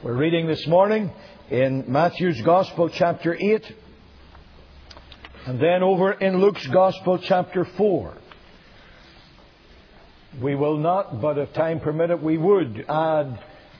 We're reading this morning in Matthew's Gospel, chapter 8, and then over in Luke's Gospel, chapter 4. We will not, but if time permitted, we would add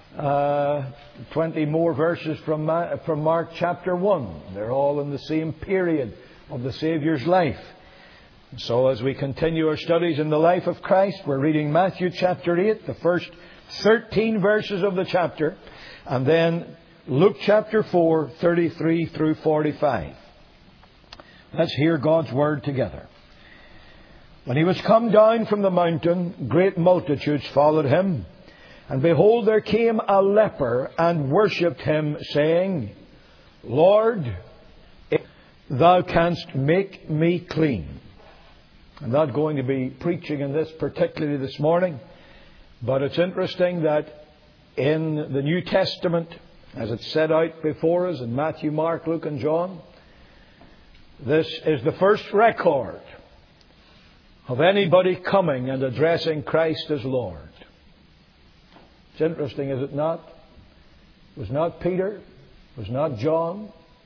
20 more verses from Mark chapter 1. They're all in the same period of the Saviour's life. So as we continue our studies in the life of Christ, we're reading Matthew chapter 8, the first 13 verses of the chapter, and then Luke chapter 4, 33 through 45. Let's hear God's Word together. When he was come down from the mountain, great multitudes followed him. And behold, there came a leper and worshipped him, saying, Lord, if thou canst make me clean. I'm not going to be preaching in this particularly this morning, but it's interesting that in the New Testament, as it's set out before us in Matthew, Mark, Luke and John, this is the first record of anybody coming and addressing Christ as Lord. It's interesting, is it not? It was not Peter. It was not John.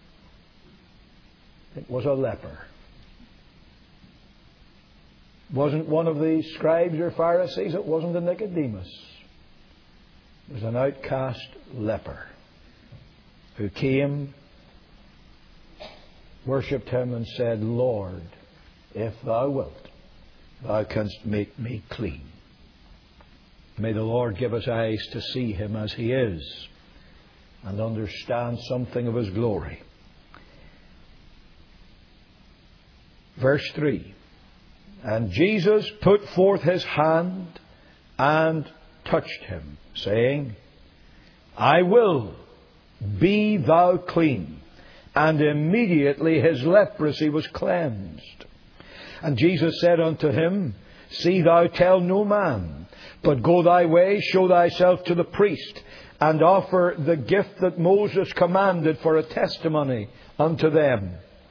It was a leper. It wasn't one of the scribes or Pharisees. It wasn't a Nicodemus. It was an outcast leper who came, worshipped him and said, Lord, if thou wilt, thou canst make me clean. May the Lord give us eyes to see him as he is and understand something of his glory. Verse 3. And Jesus put forth his hand and touched him, saying, I will, be thou clean. And immediately his leprosy was cleansed. And Jesus said unto him, See thou tell no man, but go thy way, show thyself to the priest, and offer the gift that Moses commanded for a testimony unto them.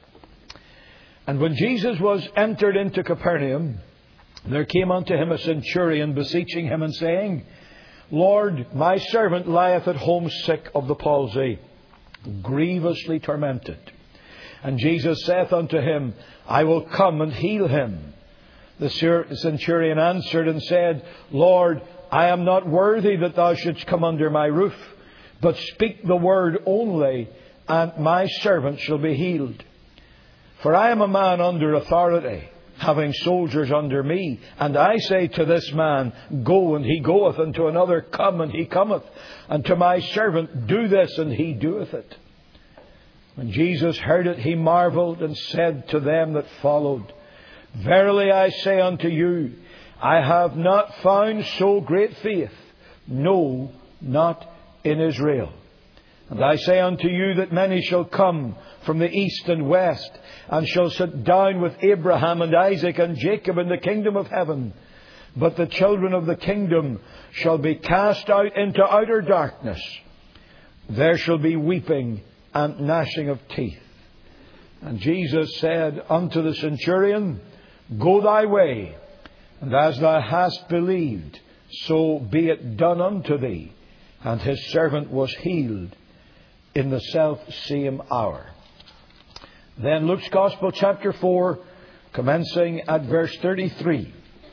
And when Jesus was entered into Capernaum, there came unto him a centurion, beseeching him and saying, Lord, my servant lieth at home sick of the palsy, grievously tormented. And Jesus saith unto him, I will come and heal him. The centurion answered and said, Lord, I am not worthy that thou shouldst come under my roof, but speak the word only, and my servant shall be healed. For I am a man under authority, having soldiers under me. And I say to this man, Go, and he goeth, and to another, Come, and he cometh, and to my servant, Do this, and he doeth it. When Jesus heard it, he marvelled, and said to them that followed, Verily I say unto you, I have not found so great faith, no, not in Israel. And I say unto you that many shall come from the east and west, and shall sit down with Abraham and Isaac and Jacob in the kingdom of heaven. But the children of the kingdom shall be cast out into outer darkness. There shall be weeping and gnashing of teeth. And Jesus said unto the centurion, Go thy way, and as thou hast believed, so be it done unto thee. And his servant was healed in the self-same hour. Then Luke's Gospel, chapter 4, commencing at verse 33.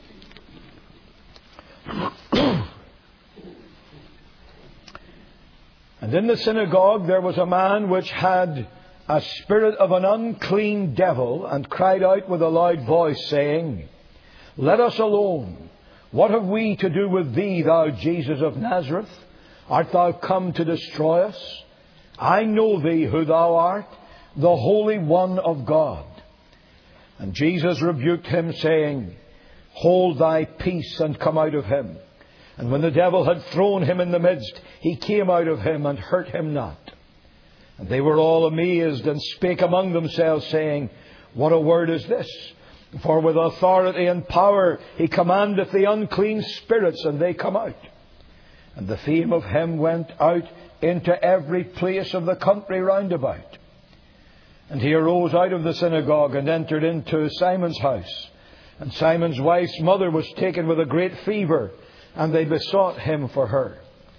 And in the synagogue there was a man which had a spirit of an unclean devil, and cried out with a loud voice, saying, Let us alone. What have we to do with thee, thou Jesus of Nazareth? Art thou come to destroy us? I know thee who thou art, the Holy One of God. And Jesus rebuked him, saying, Hold thy peace, and come out of him. And when the devil had thrown him in the midst, he came out of him, and hurt him not. And they were all amazed, and spake among themselves, saying, What a word is this? For with authority and power he commandeth the unclean spirits, and they come out. And the fame of him went out into every place of the country round about. And he arose out of the synagogue, and entered into Simon's house. And Simon's wife's mother was taken with a great fever, and they besought him for her.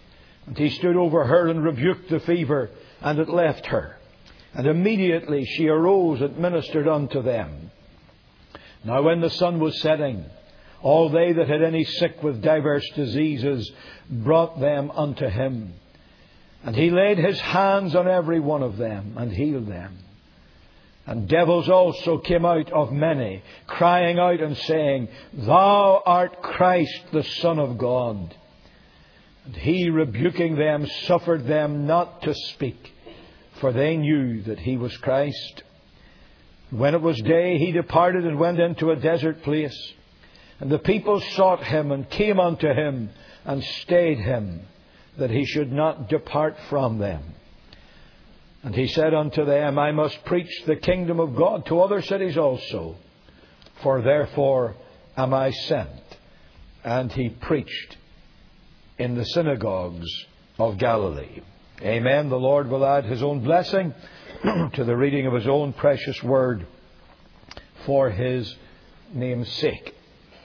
And he stood over her and rebuked the fever, and it left her. And immediately she arose and ministered unto them. Now when the sun was setting, all they that had any sick with divers diseases brought them unto him. And he laid his hands on every one of them and healed them. And devils also came out of many, crying out and saying, Thou art Christ, the Son of God. And he, rebuking them, suffered them not to speak, for they knew that he was Christ. When it was day, he departed and went into a desert place. And the people sought him and came unto him and stayed him, that he should not depart from them. And he said unto them, I must preach the kingdom of God to other cities also, for therefore am I sent. And he preached in the synagogues of Galilee. Amen. The Lord will add his own blessing to the reading of his own precious word for his name's sake.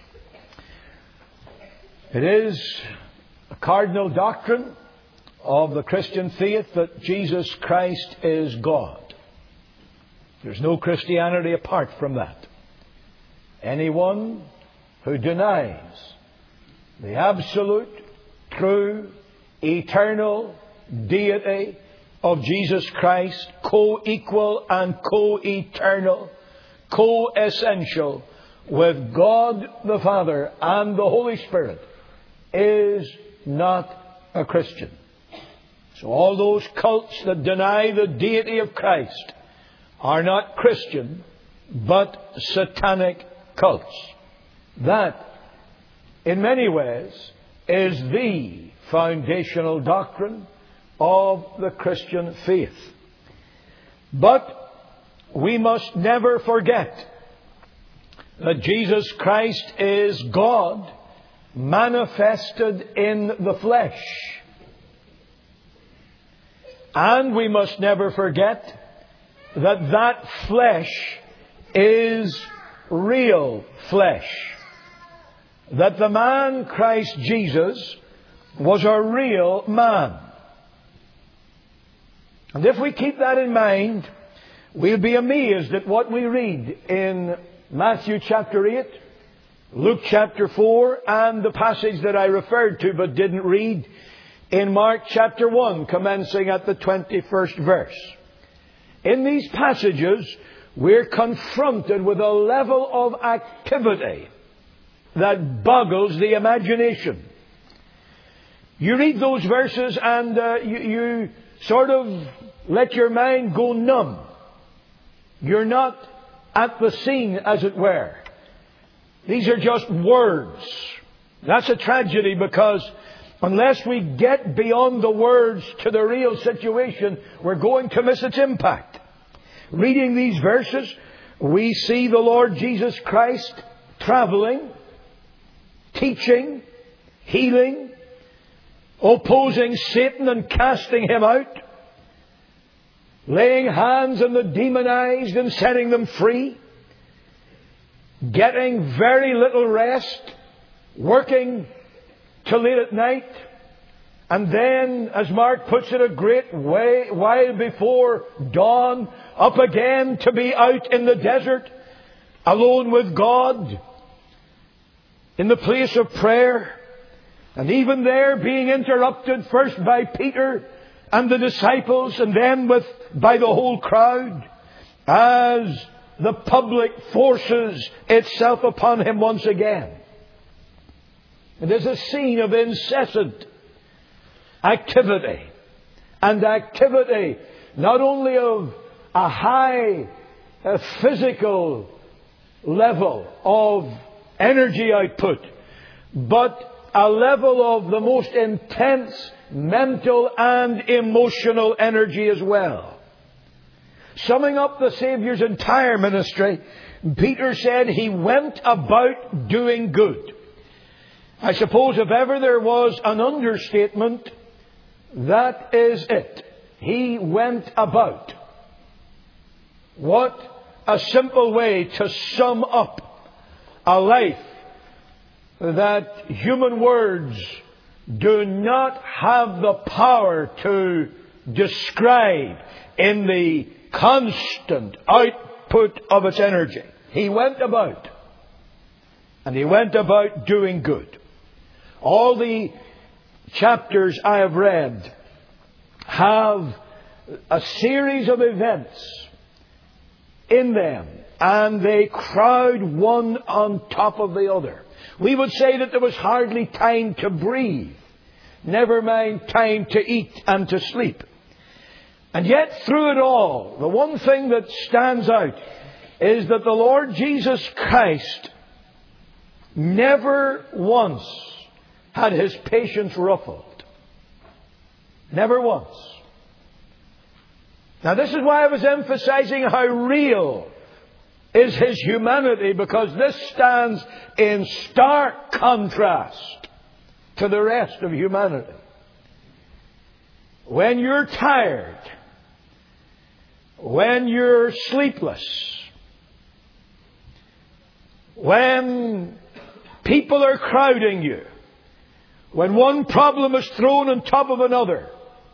It is a cardinal doctrine of the Christian faith that Jesus Christ is God. There's no Christianity apart from that. Anyone who denies the absolute, true, eternal deity of Jesus Christ, co-equal and co-eternal, co-essential with God the Father and the Holy Spirit, is not a Christian. So all those cults that deny the deity of Christ are not Christian, but satanic cults. That, in many ways, is the foundational doctrine of the Christian faith. But we must never forget that Jesus Christ is God manifested in the flesh. And we must never forget that that flesh is real flesh. That the man Christ Jesus was a real man. And if we keep that in mind, we'll be amazed at what we read in Matthew chapter 8, Luke chapter 4, and the passage that I referred to but didn't read in Mark chapter 1, commencing at the 21st verse. In these passages, we're confronted with a level of activity that boggles the imagination. You read those verses and you sort of let your mind go numb. You're not at the scene, as it were. These are just words. That's a tragedy, because unless we get beyond the words to the real situation, we're going to miss its impact. Reading these verses, we see the Lord Jesus Christ traveling, teaching, healing, opposing Satan and casting him out, laying hands on the demonized and setting them free, getting very little rest, working till late at night, and then, as Mark puts it, a great while before dawn, up again to be out in the desert, alone with God, in the place of prayer, and even there being interrupted first by Peter and the disciples, and then by the whole crowd, as the public forces itself upon him once again. It is a scene of incessant activity, and activity not only of a high physical level of energy output, but a level of the most intense mental and emotional energy as well. Summing up the Saviour's entire ministry, Peter said he went about doing good. I suppose if ever there was an understatement, that is it. He went about. What a simple way to sum up a life that human words do not have the power to describe in the constant output of its energy. He went about. And he went about doing good. All the chapters I have read have a series of events in them, and they crowd one on top of the other. We would say that there was hardly time to breathe, never mind time to eat and to sleep. And yet through it all, the one thing that stands out is that the Lord Jesus Christ never once had His patience ruffled. Never once. Now this is why I was emphasizing how real is His humanity, because this stands in stark contrast to the rest of humanity. When you're tired, when you're sleepless, when people are crowding you, when one problem is thrown on top of another,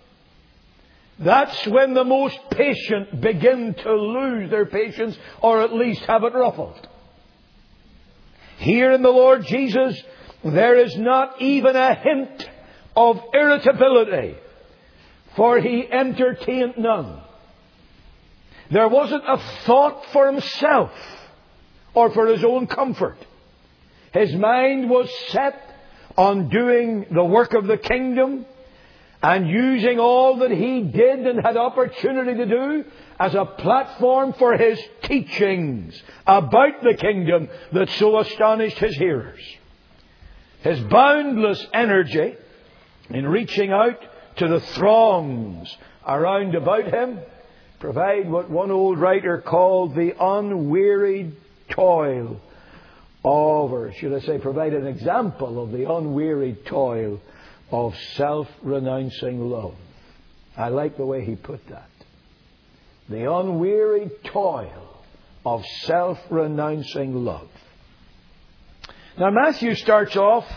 that's when the most patient begin to lose their patience, or at least have it ruffled. Here in the Lord Jesus, there is not even a hint of irritability, for He entertained none. There wasn't a thought for Himself or for His own comfort. His mind was set on doing the work of the kingdom and using all that He did and had opportunity to do as a platform for His teachings about the kingdom that so astonished His hearers. His boundless energy in reaching out to the throngs around about Him provide what one old writer called the unwearied toil of, or should I say, provide an example of the unwearied toil of self-renouncing love. I like the way he put that. The unwearied toil of self-renouncing love. Now Matthew starts off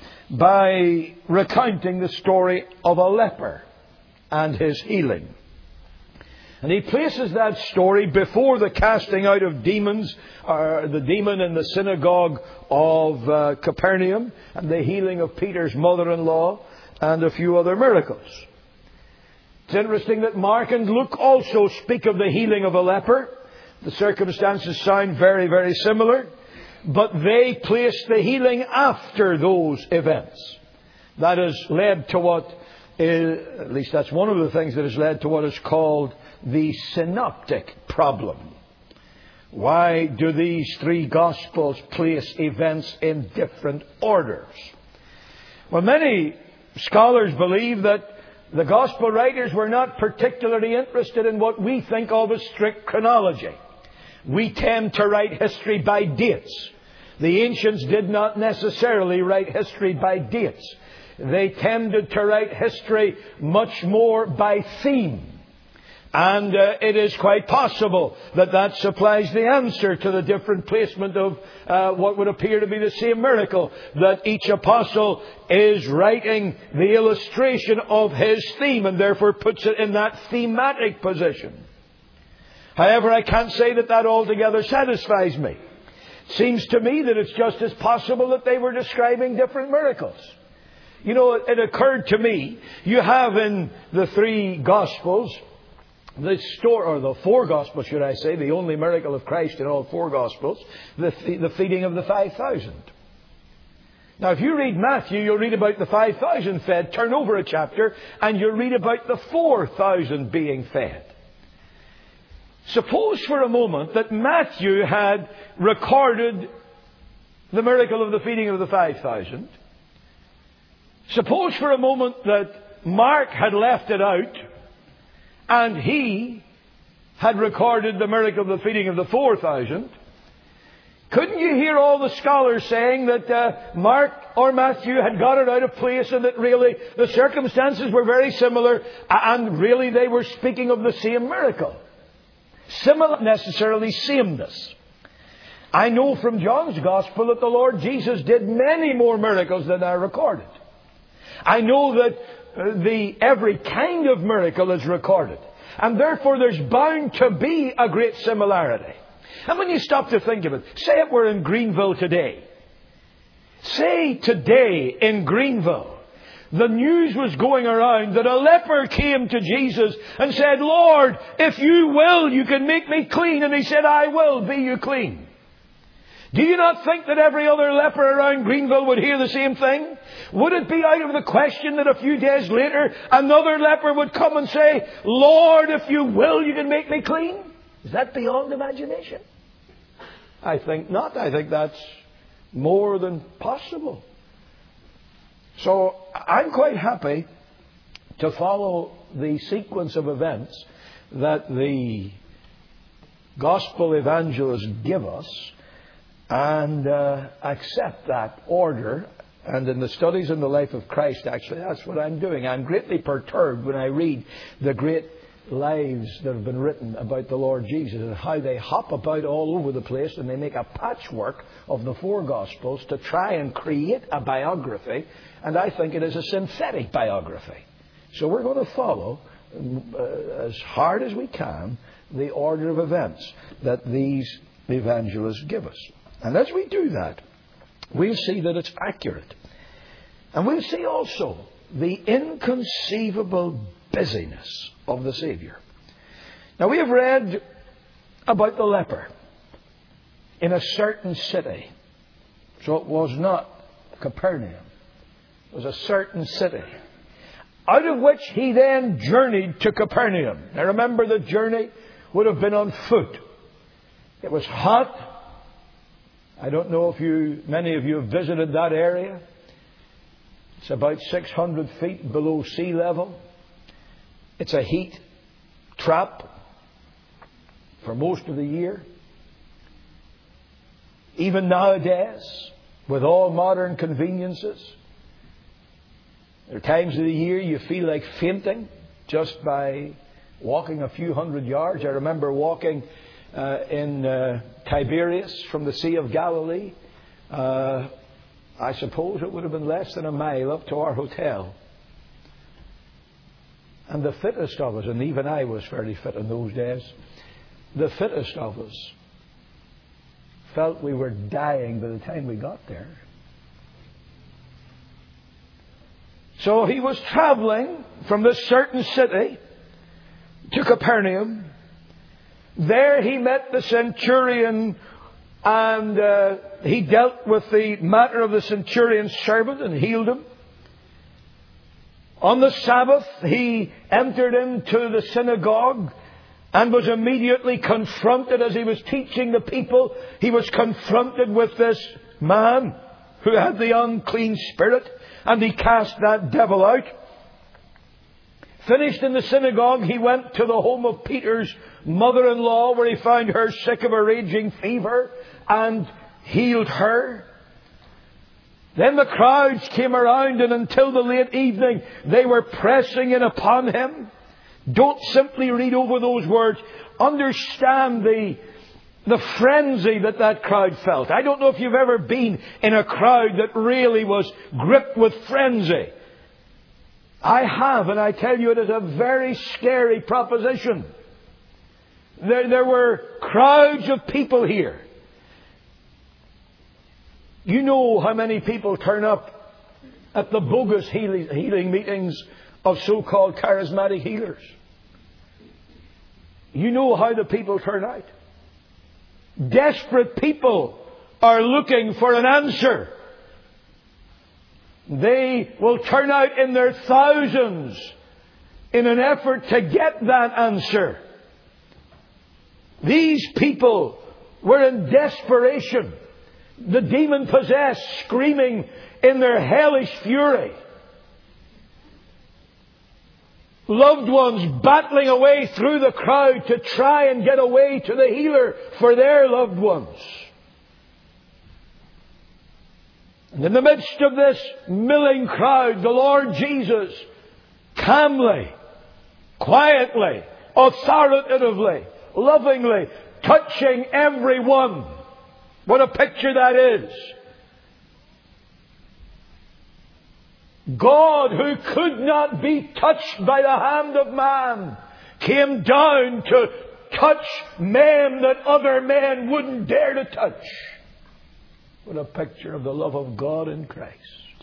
by recounting the story of a leper and his healing. And he places that story before the casting out of demons, or the demon in the synagogue of Capernaum, and the healing of Peter's mother-in-law, and a few other miracles. It's interesting that Mark and Luke also speak of the healing of a leper. The circumstances sound very, very similar, but they place the healing after those events. That has led to what is, at least that's one of the things that has led to what is called the synoptic problem. Why do these three Gospels place events in different orders? Well, many scholars believe that the Gospel writers were not particularly interested in what we think of as strict chronology. We tend to write history by dates. The ancients did not necessarily write history by dates. They tended to write history much more by theme. And it is quite possible that that supplies the answer to the different placement of what would appear to be the same miracle. That each apostle is writing the illustration of his theme and therefore puts it in that thematic position. However, I can't say that that altogether satisfies me. It seems to me that it's just as possible that they were describing different miracles. You know, it occurred to me, you have in the three Gospels, the four Gospels, should I say, the only miracle of Christ in all four Gospels, the feeding of the 5,000. Now, if you read Matthew, you'll read about the 5,000 fed. Turn over a chapter, and you'll read about the 4,000 being fed. Suppose for a moment that Matthew had recorded the miracle of the feeding of the 5,000. Suppose for a moment that Mark had left it out, and he had recorded the miracle of the feeding of the 4,000. Couldn't you hear all the scholars saying that Mark or Matthew had got it out of place and that really the circumstances were very similar and really they were speaking of the same miracle? Similar, necessarily sameness. I know from John's Gospel that the Lord Jesus did many more miracles than are recorded. I know that every kind of miracle is recorded. And therefore there's bound to be a great similarity. And when you stop to think of it, say it were in Greenville today. Say today in Greenville, the news was going around that a leper came to Jesus and said, Lord, if you will, you can make me clean. And he said, I will be you clean. Do you not think that every other leper around Greenville would hear the same thing? Would it be out of the question that a few days later another leper would come and say, Lord, if you will, you can make me clean? Is that beyond imagination? I think not. I think that's more than possible. So I'm quite happy to follow the sequence of events that the gospel evangelists give us and accept that order. And in the studies in the life of Christ, actually, that's what I'm doing. I'm greatly perturbed when I read the great lives that have been written about the Lord Jesus and how they hop about all over the place and they make a patchwork of the four Gospels to try and create a biography. And I think it is a synthetic biography. So we're going to follow, as hard as we can, the order of events that these evangelists give us. And as we do that, we'll see that it's accurate. And we'll see also the inconceivable busyness of the Saviour. Now, we have read about the leper in a certain city. So it was not Capernaum. It was a certain city, out of which he then journeyed to Capernaum. Now, remember, the journey would have been on foot. It was hot. I don't know if many of you have visited that area. It's about 600 feet below sea level. It's a heat trap for most of the year. Even nowadays, with all modern conveniences, there are times of the year you feel like fainting just by walking a few hundred yards. I remember walking in Tiberias from the Sea of Galilee. I suppose it would have been less than a mile up to our hotel. And the fittest of us, and even I was fairly fit in those days, the fittest of us felt we were dying by the time we got there. So he was traveling from this certain city to Capernaum. There he met the centurion and he dealt with the matter of the centurion's servant and healed him. On the Sabbath, he entered into the synagogue and was immediately confronted as he was teaching the people. He was confronted with this man who had the unclean spirit, and he cast that devil out. Finished in the synagogue, he went to the home of Peter's mother-in-law, where he found her sick of a raging fever and healed her. Then the crowds came around, and until the late evening they were pressing in upon him. Don't simply read over those words. Understand the frenzy that crowd felt. I don't know if you've ever been in a crowd that really was gripped with frenzy. I have, and I tell you, it is a very scary proposition. There were crowds of people here. You know how many people turn up at the bogus healing meetings of so-called charismatic healers. You know how the people turn out. Desperate people are looking for an answer. They will turn out in their thousands in an effort to get that answer. These people were in desperation. The demon-possessed screaming in their hellish fury. Loved ones battling away through the crowd to try and get away to the healer for their loved ones. And in the midst of this milling crowd, the Lord Jesus, calmly, quietly, authoritatively, lovingly, touching everyone. What a picture that is. God, who could not be touched by the hand of man, came down to touch men that other men wouldn't dare to touch. What a picture of the love of God in Christ.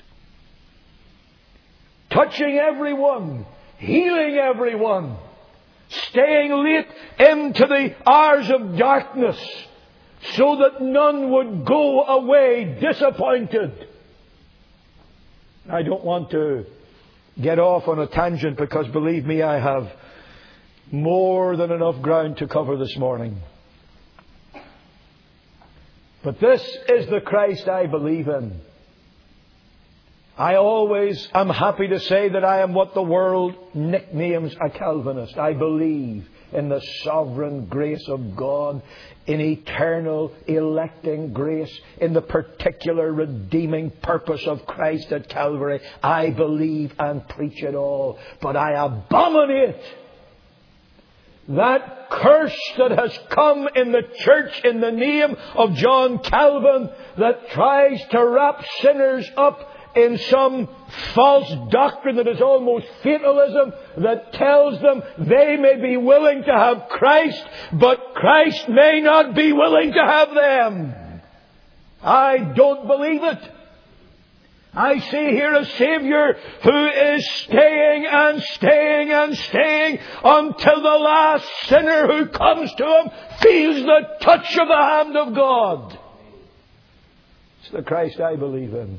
Touching everyone, healing everyone, staying late into the hours of darkness so that none would go away disappointed. I don't want to get off on a tangent because, believe me, I have more than enough ground to cover this morning. But this is the Christ I believe in. I always am happy to say that I am what the world nicknames a Calvinist. I believe in the sovereign grace of God, in eternal electing grace, in the particular redeeming purpose of Christ at Calvary. I believe and preach it all. But I abominate that curse that has come in the church in the name of John Calvin, that tries to wrap sinners up in some false doctrine that is almost fatalism, that tells them they may be willing to have Christ, but Christ may not be willing to have them. I don't believe it. I see here a Saviour who is staying and staying and staying until the last sinner who comes to Him feels the touch of the hand of God. It's the Christ I believe in.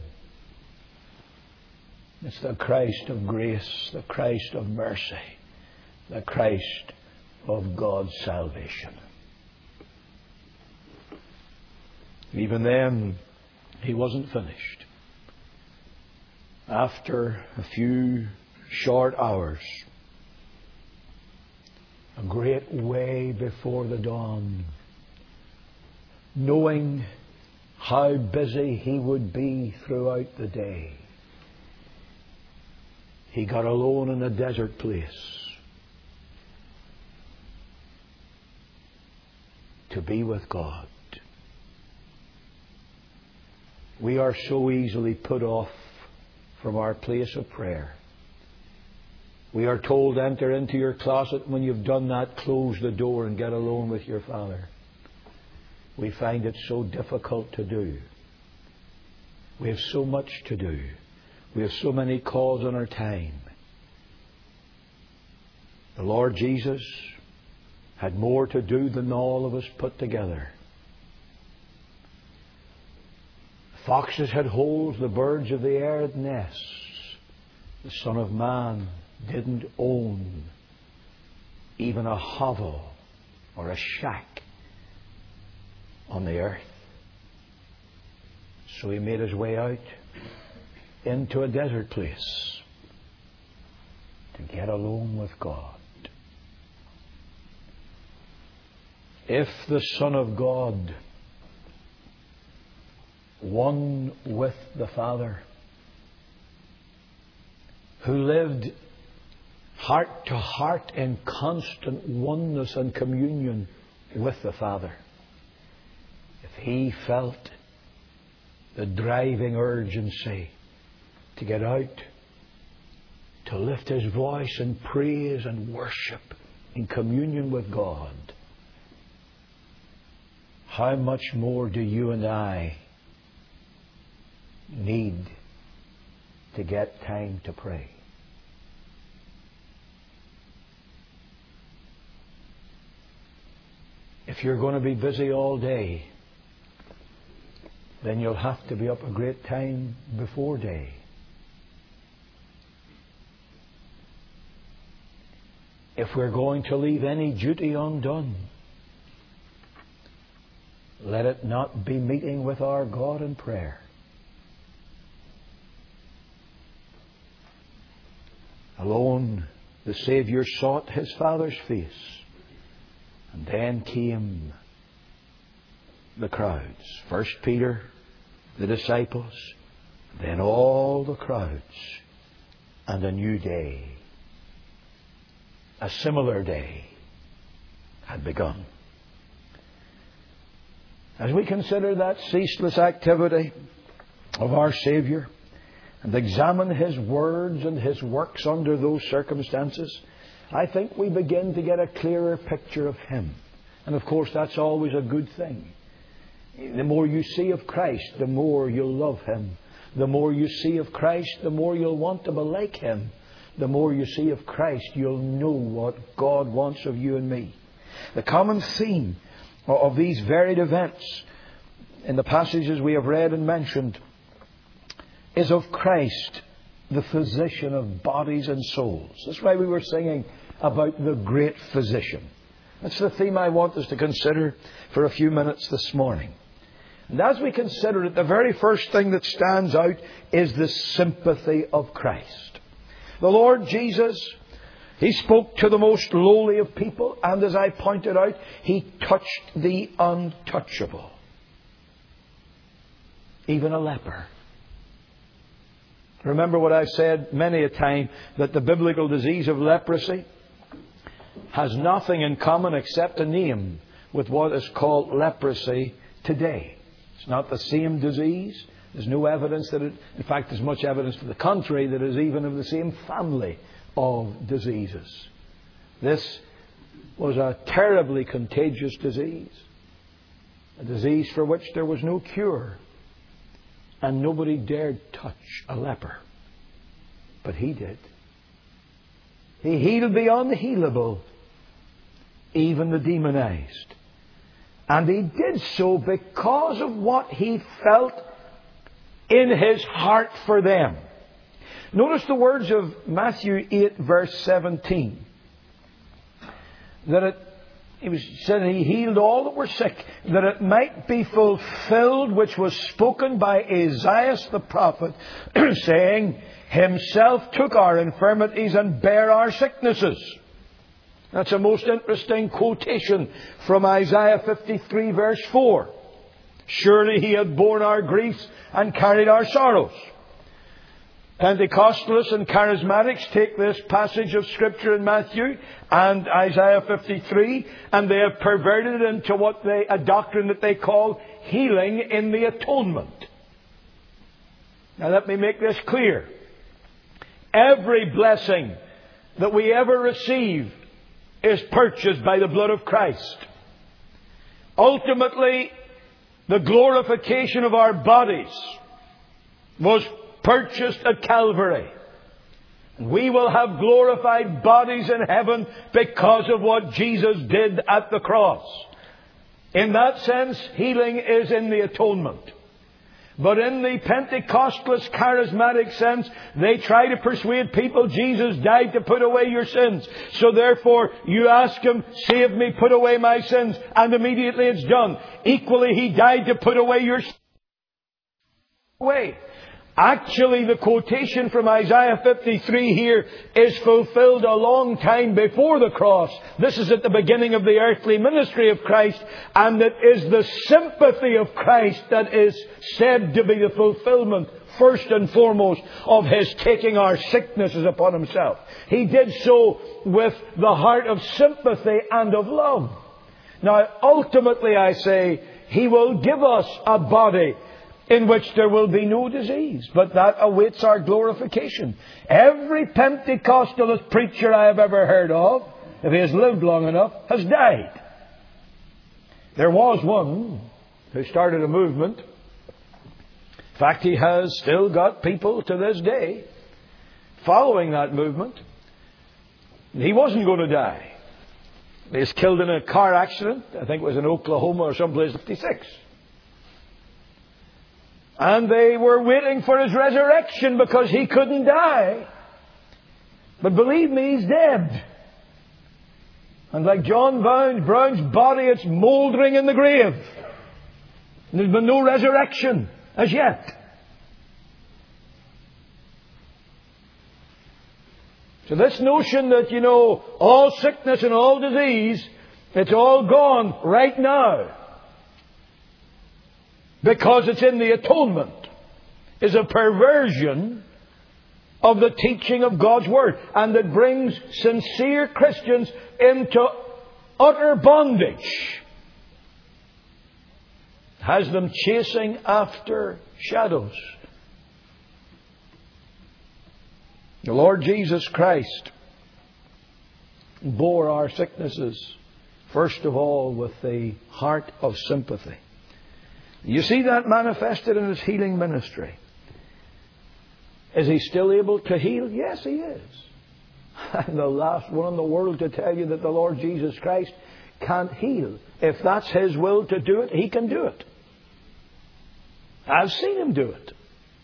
It's the Christ of grace, the Christ of mercy, the Christ of God's salvation. Even then, He wasn't finished. After a few short hours, a great way before the dawn, knowing how busy He would be throughout the day, He got alone in a desert place to be with God. We are so easily put off from our place of prayer. We are told, enter into your closet. When you've done that, close the door and get alone with your Father. We find it so difficult to do. We have so much to do. We have so many calls on our time. The Lord Jesus had more to do than all of us put together. Foxes had holes, the birds of the air had nests. The Son of Man didn't own even a hovel or a shack on the earth. So He made His way out into a desert place to get alone with God. If the Son of God, one with the Father, who lived heart to heart in constant oneness and communion with the Father, if He felt the driving urgency to get out, to lift His voice in praise and worship in communion with God, how much more do you and I need to get time to pray? If you're going to be busy all day, then you'll have to be up a great time before day. If we're going to leave any duty undone, let it not be meeting with our God in prayer. Alone, the Saviour sought His Father's face. And then came the crowds. First Peter, the disciples, then all the crowds, and a new day. A similar day had begun. As we consider that ceaseless activity of our Saviour, and examine His words and His works under those circumstances, I think we begin to get a clearer picture of Him. And of course, that's always a good thing. The more you see of Christ, the more you'll love Him. The more you see of Christ, the more you'll want to be like Him. The more you see of Christ, you'll know what God wants of you and me. The common theme of these varied events in the passages we have read and mentioned is of Christ, the physician of bodies and souls. That's why we were singing about the great physician. That's the theme I want us to consider for a few minutes this morning. And as we consider it, the very first thing that stands out is the sympathy of Christ. The Lord Jesus, He spoke to the most lowly of people, and as I pointed out, He touched the untouchable. Even a leper. Remember what I've said many a time, that the biblical disease of leprosy has nothing in common except a name with what is called leprosy today. It's not the same disease. There's no evidence that it... In fact, there's much evidence to the contrary that it is even of the same family of diseases. This was a terribly contagious disease. A disease for which there was no cure. And nobody dared touch a leper. But He did. He healed the unhealable, even the demonized. And He did so because of what He felt in His heart for them. Notice the words of Matthew 8 verse 17. That He said He healed all that were sick, that it might be fulfilled which was spoken by Isaiah the prophet, saying, Himself took our infirmities and bare our sicknesses. That's a most interesting quotation from Isaiah 53 verse 4. Surely He had borne our griefs and carried our sorrows. Pentecostalists and charismatics take this passage of Scripture in Matthew and Isaiah 53, and they have perverted it into a doctrine that they call healing in the atonement. Now let me make this clear. Every blessing that we ever receive is purchased by the blood of Christ. Ultimately, the glorification of our bodies was purchased at Calvary. And we will have glorified bodies in heaven because of what Jesus did at the cross. In that sense, healing is in the atonement. But in the Pentecostalist charismatic sense, they try to persuade people Jesus died to put away your sins. So therefore, you ask Him, save me, put away my sins, and immediately it's done. Equally, He died to put away your sins. Actually, the quotation from Isaiah 53 here is fulfilled a long time before the cross. This is at the beginning of the earthly ministry of Christ, and it is the sympathy of Christ that is said to be the fulfillment, first and foremost, of His taking our sicknesses upon Himself. He did so with the heart of sympathy and of love. Now, ultimately, I say, He will give us a body in which there will be no disease, but that awaits our glorification. Every Pentecostalist preacher I have ever heard of, if he has lived long enough, has died. There was one who started a movement. In fact, he has still got people to this day following that movement. He wasn't going to die. He was killed in a car accident. I think it was in Oklahoma or someplace, 56. And they were waiting for his resurrection because he couldn't die. But believe me, he's dead. And like John Brown's body, it's mouldering in the grave. And there's been no resurrection as yet. So this notion that, all sickness and all disease, it's all gone right now, because it's in the atonement, is a perversion of the teaching of God's Word. And it brings sincere Christians into utter bondage. Has them chasing after shadows. The Lord Jesus Christ bore our sicknesses, first of all, with the heart of sympathy. You see that manifested in His healing ministry. Is He still able to heal? Yes, He is. I'm the last one in the world to tell you that the Lord Jesus Christ can't heal. If that's His will to do it, He can do it. I've seen Him do it.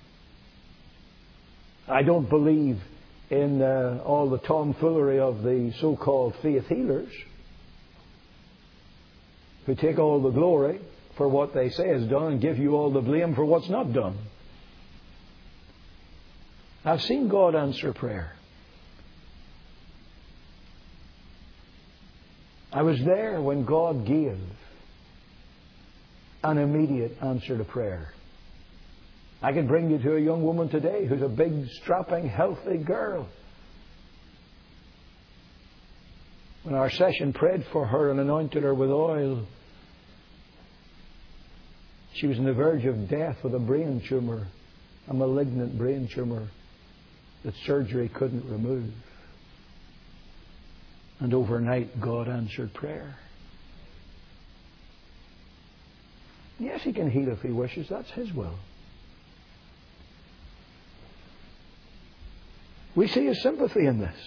I don't believe in all the tomfoolery of the so-called faith healers who take all the glory for what they say is done and give you all the blame for what's not done. I've seen God answer prayer. I was there when God gave an immediate answer to prayer. I can bring you to a young woman today who's a big, strapping, healthy girl. When our session prayed for her and anointed her with oil, she was on the verge of death with a brain tumor, a malignant brain tumor that surgery couldn't remove. And overnight, God answered prayer. Yes, He can heal if He wishes. That's His will. We see His sympathy in this.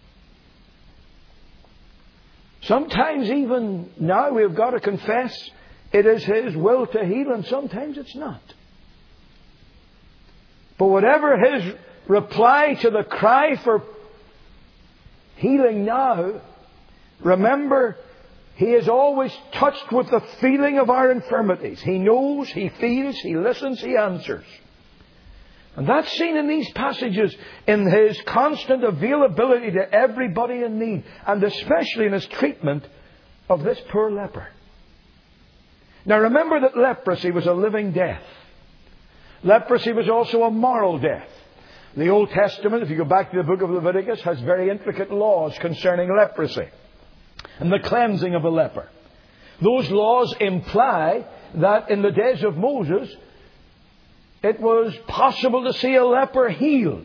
Sometimes even now we've got to confess it is His will to heal, and sometimes it's not. But whatever His reply to the cry for healing now, remember, He is always touched with the feeling of our infirmities. He knows, He feels, He listens, He answers. And that's seen in these passages in His constant availability to everybody in need, and especially in His treatment of this poor leper. Now remember that leprosy was a living death. Leprosy was also a moral death. The Old Testament, if you go back to the book of Leviticus, has very intricate laws concerning leprosy and the cleansing of a leper. Those laws imply that in the days of Moses, it was possible to see a leper healed,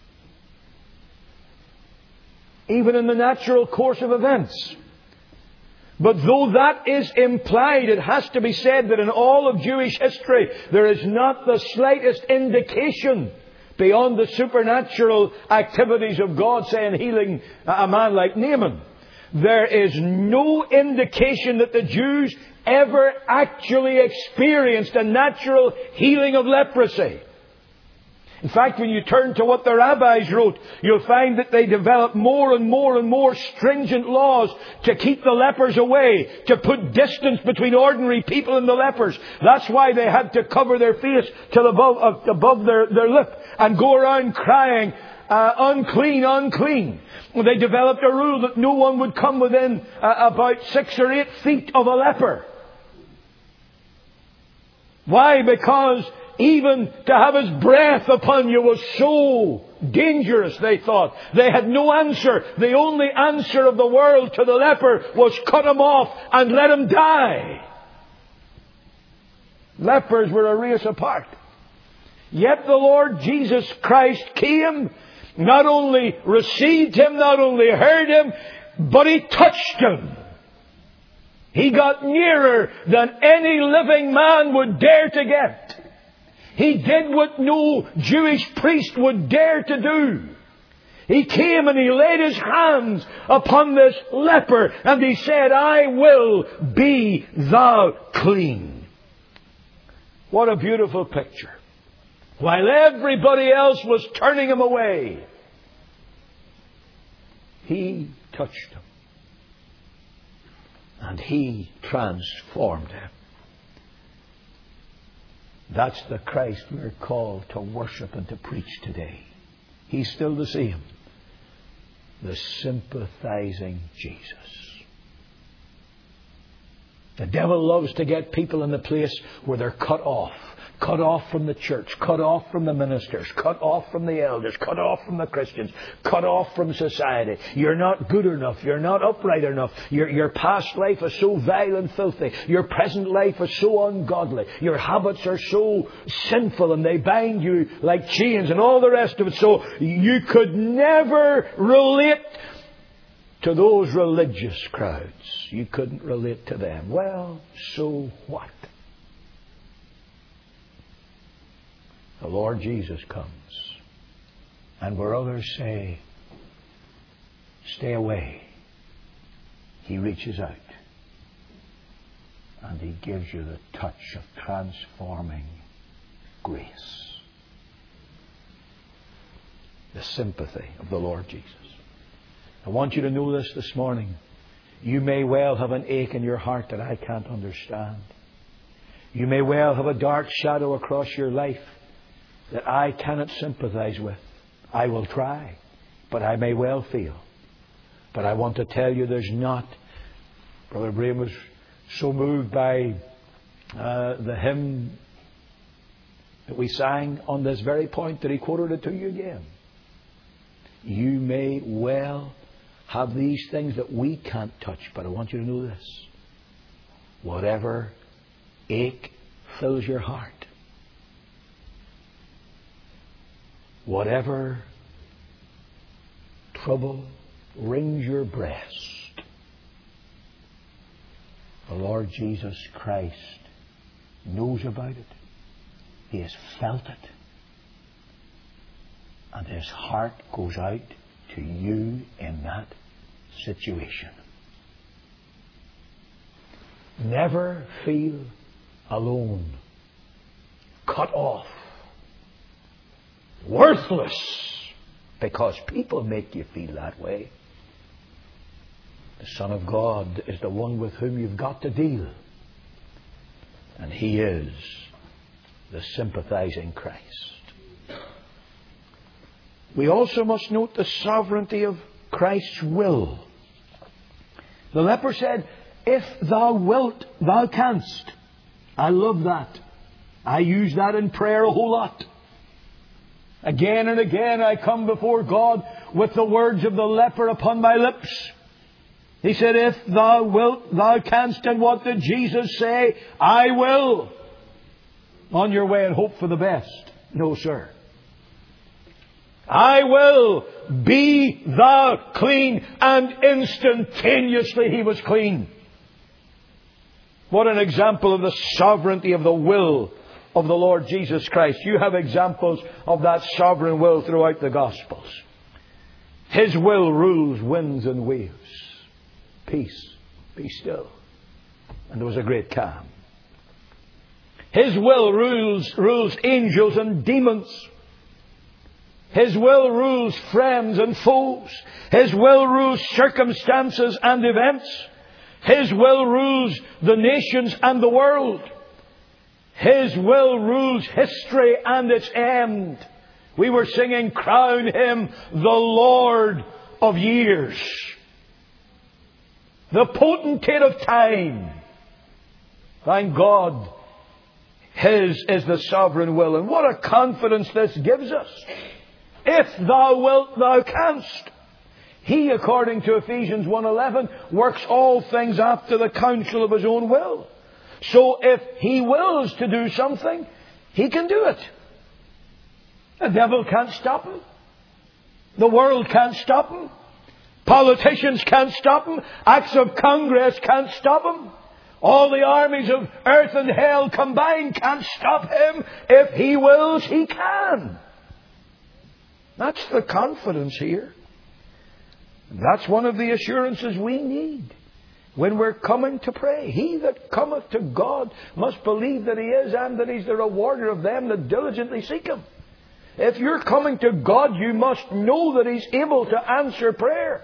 even in the natural course of events. But though that is implied, it has to be said that in all of Jewish history, there is not the slightest indication beyond the supernatural activities of God, saying healing a man like Naaman. There is no indication that the Jews ever actually experienced a natural healing of leprosy. In fact, when you turn to what the rabbis wrote, you'll find that they developed more and more and more stringent laws to keep the lepers away, to put distance between ordinary people and the lepers. That's why they had to cover their face till above their lip and go around crying, unclean, unclean. They developed a rule that no one would come within about 6 or 8 feet of a leper. Why? Because even to have his breath upon you was so dangerous, they thought. They had no answer. The only answer of the world to the leper was cut him off and let him die. Lepers were a race apart. Yet the Lord Jesus Christ came, not only received him, not only heard him, but He touched him. He got nearer than any living man would dare to get. He did what no Jewish priest would dare to do. He came and He laid His hands upon this leper and He said, "I will be thou clean." What a beautiful picture. While everybody else was turning him away, He touched him. And He transformed him. That's the Christ we're called to worship and to preach today. He's still the same. The sympathizing Jesus. The devil loves to get people in the place where they're cut off. Cut off from the church, cut off from the ministers, cut off from the elders, cut off from the Christians, cut off from society. You're not good enough. You're not upright enough. Your past life is so vile and filthy. Your present life is so ungodly. Your habits are so sinful and they bind you like chains and all the rest of it. So you could never relate to those religious crowds. You couldn't relate to them. Well, so what? The Lord Jesus comes. And where others say, stay away, He reaches out. And He gives you the touch of transforming grace. The sympathy of the Lord Jesus. I want you to know this morning. You may well have an ache in your heart that I can't understand. You may well have a dark shadow across your life that I cannot sympathize with. I will try, but I may well feel. But I want to tell you there's not. Brother Braham was so moved by the hymn that we sang on this very point that he quoted it to you again. You may well have these things that we can't touch, but I want you to know this. Whatever ache fills your heart, whatever trouble wrings your breast, the Lord Jesus Christ knows about it. He has felt it. And His heart goes out to you in that situation. Never feel alone, cut off, worthless, because people make you feel that way. The Son of God is the one with whom you've got to deal. And He is the sympathizing Christ. We also must note the sovereignty of Christ's will. The leper said, if thou wilt, thou canst. I love that. I use that in prayer a whole lot. Again and again I come before God with the words of the leper upon my lips. He said, if thou wilt, thou canst. And what did Jesus say? I will. On your way and hope for the best. No, sir. I will, be thou clean. And instantaneously he was clean. What an example of the sovereignty of the will of the Lord Jesus Christ. You have examples of that sovereign will throughout the Gospels. His will rules winds and waves. Peace, be still. And there was a great calm. His will rules angels and demons. His will rules friends and foes. His will rules circumstances and events. His will rules the nations and the world. His will rules history and its end. We were singing, crown Him the Lord of years. The potentate of time. Thank God, His is the sovereign will. And what a confidence this gives us. If thou wilt, thou canst. He, according to Ephesians 1:11, works all things after the counsel of His own will. So if He wills to do something, He can do it. The devil can't stop Him. The world can't stop Him. Politicians can't stop Him. Acts of Congress can't stop Him. All the armies of earth and hell combined can't stop Him. If He wills, He can. That's the confidence here. That's one of the assurances we need when we're coming to pray. He that cometh to God must believe that He is, and that He's the rewarder of them that diligently seek Him. If you're coming to God, you must know that He's able to answer prayer.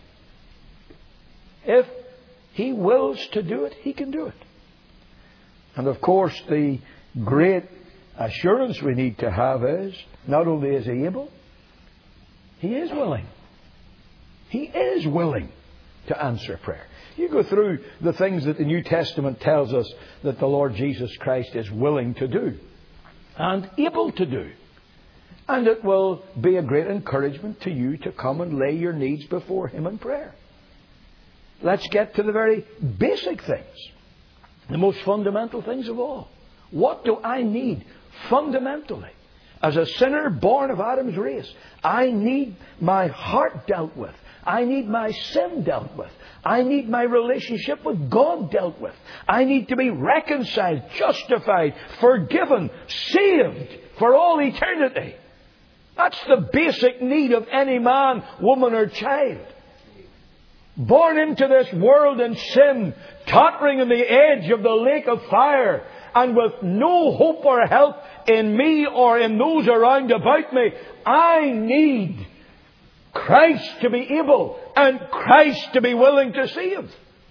If He wills to do it, He can do it. And of course, the great assurance we need to have is, not only is He able, He is willing. He is willing. to answer prayer. You go through the things that the New Testament tells us that the Lord Jesus Christ is willing to do and able to do. And it will be a great encouragement to you to come and lay your needs before Him in prayer. Let's get to the very basic things. The most fundamental things of all. What do I need fundamentally? As a sinner born of Adam's race, I need my heart dealt with. I need my sin dealt with. I need my relationship with God dealt with. I need to be reconciled, justified, forgiven, saved for all eternity. That's the basic need of any man, woman or child. Born into this world in sin, tottering on the edge of the lake of fire, and with no hope or help in me or in those around about me, I need Christ to be able and Christ to be willing to save.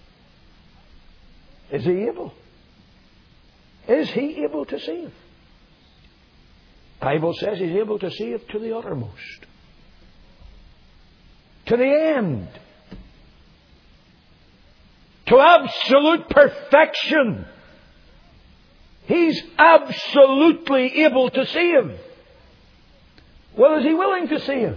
Is He able? Is He able to save? The Bible says He's able to save to the uttermost. To the end. To absolute perfection. He's absolutely able to save. Well, is He willing to save?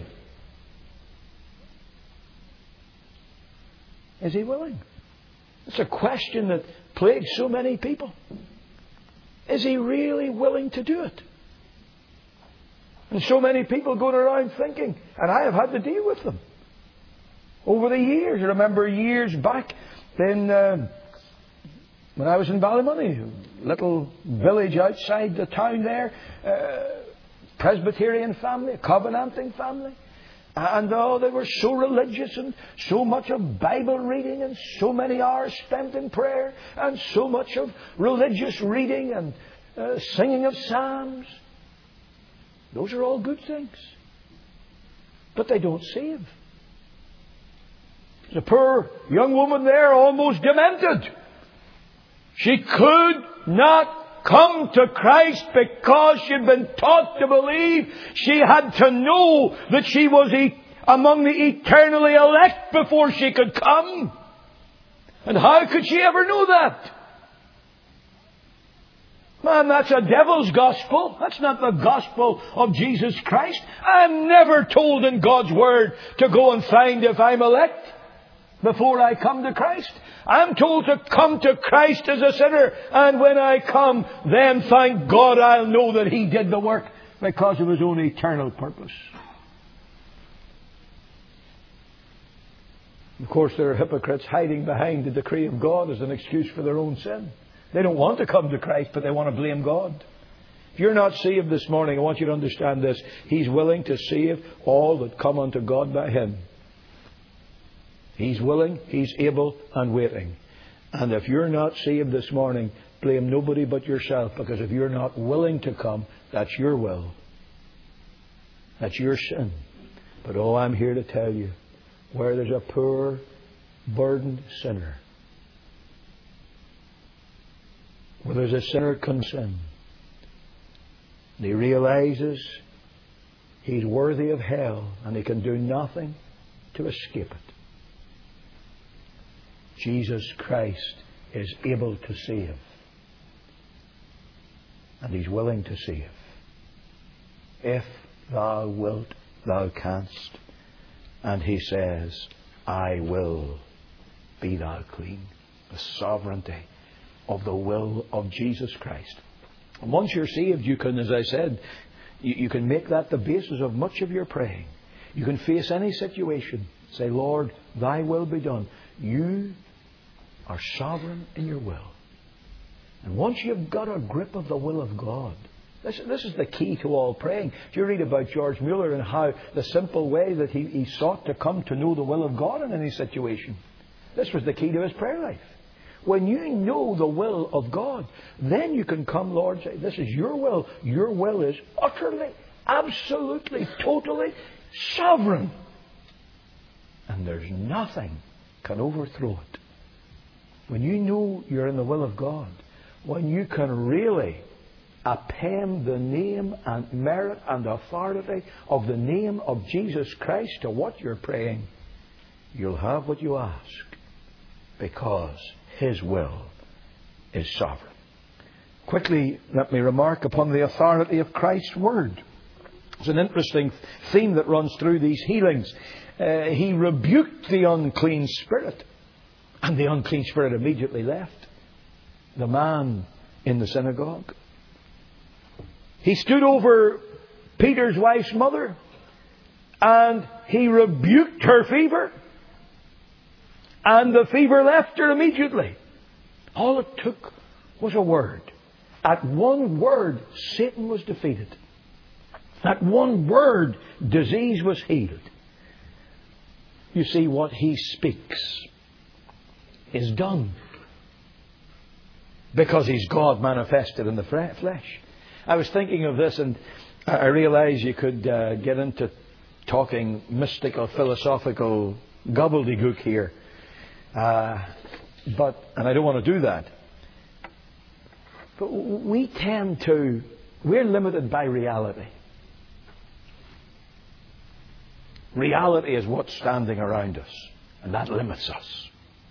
Is He willing? It's a question that plagues so many people. Is He really willing to do it? And so many people going around thinking, and I have had to deal with them over the years. I remember years back when I was in Ballymoney, a little village outside the town there, Presbyterian family, a Covenanting family. And they were so religious, and so much of Bible reading, and so many hours spent in prayer, and so much of religious reading and singing of psalms. Those are all good things. But they don't save. There's a poor young woman there, almost demented. She could not come to Christ because she'd been taught to believe she had to know that she was among the eternally elect before she could come. And how could she ever know that? Man, that's a devil's gospel. That's not the gospel of Jesus Christ. I'm never told in God's Word to go and find if I'm elect before I come to Christ. I'm told to come to Christ as a sinner, and when I come, then thank God I'll know that He did the work because of His own eternal purpose. Of course, there are hypocrites hiding behind the decree of God as an excuse for their own sin. They don't want to come to Christ, but they want to blame God. If you're not saved this morning, I want you to understand this. He's willing to save all that come unto God by Him. He's willing, He's able, and waiting. And if you're not saved this morning, blame nobody but yourself, because if you're not willing to come, that's your will. That's your sin. But I'm here to tell you, where there's a poor, burdened sinner, where there's a sinner comes in, and he realizes he's worthy of hell and he can do nothing to escape it, Jesus Christ is able to save. And He's willing to save. If thou wilt, thou canst. And He says, I will, be thou clean. The sovereignty of the will of Jesus Christ. And once you're saved, you can, as I said, you can make that the basis of much of your praying. You can face any situation. Say, Lord, Thy will be done. You are sovereign in your will. And once you've got a grip of the will of God, this is the key to all praying. If you read about George Mueller and how the simple way that he sought to come to know the will of God in any situation, this was the key to his prayer life. When you know the will of God, then you can come, Lord, say, this is your will. Your will is utterly, absolutely, totally sovereign. And there's nothing can overthrow it. When you know you're in the will of God, when you can really append the name and merit and authority of the name of Jesus Christ to what you're praying, you'll have what you ask, because His will is sovereign. Quickly, let me remark upon the authority of Christ's Word. It's an interesting theme that runs through these healings. He rebuked the unclean spirit, and the unclean spirit immediately left the man in the synagogue. He stood over Peter's wife's mother, and He rebuked her fever, and the fever left her immediately. All it took was a word. At one word, Satan was defeated. At one word, disease was healed. You see, what He speaks is done, because He's God manifested in the flesh. I was thinking of this, and I realize you could get into talking mystical, philosophical gobbledygook here. And I don't want to do that. But we're limited by reality. Reality is what's standing around us, and that limits us.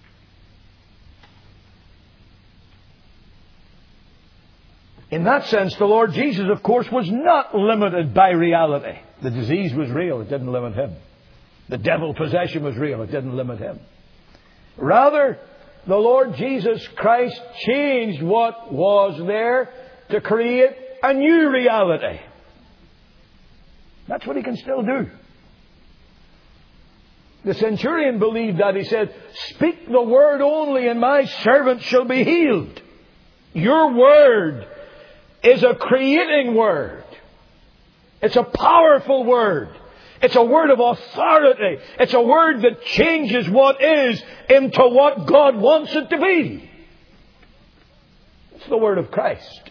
In that sense, the Lord Jesus, of course, was not limited by reality. The disease was real, it didn't limit Him. The devil possession was real, it didn't limit Him. Rather, the Lord Jesus Christ changed what was there to create a new reality. That's what He can still do. The centurion believed that. He said, "Speak the word only, and my servant shall be healed." Your word is a creating word. It's a powerful word. It's a word of authority. It's a word that changes what is into what God wants it to be. It's the word of Christ.